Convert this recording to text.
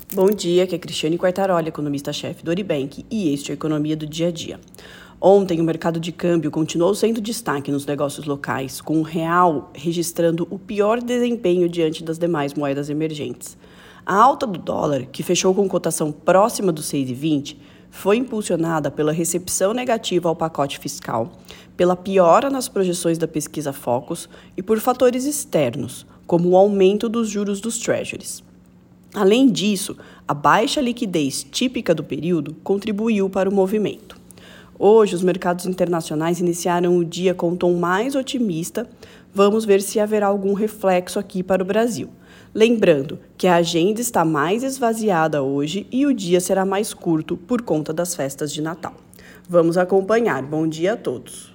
Bom dia, aqui é Cristiane Quartaroli, economista-chefe do Oribank, e este é a Economia do Dia a Dia. Ontem, o mercado de câmbio continuou sendo destaque nos negócios locais, com o real registrando o pior desempenho diante das demais moedas emergentes. A alta do dólar, que fechou com cotação próxima dos 6,20, foi impulsionada pela recepção negativa ao pacote fiscal, pela piora nas projeções da pesquisa Focus e por fatores externos, como o aumento dos juros dos treasuries. Além disso, a baixa liquidez típica do período contribuiu para o movimento. Hoje, os mercados internacionais iniciaram o dia com um tom mais otimista. Vamos ver se haverá algum reflexo aqui para o Brasil. Lembrando que a agenda está mais esvaziada hoje e o dia será mais curto por conta das festas de Natal. Vamos acompanhar. Bom dia a todos.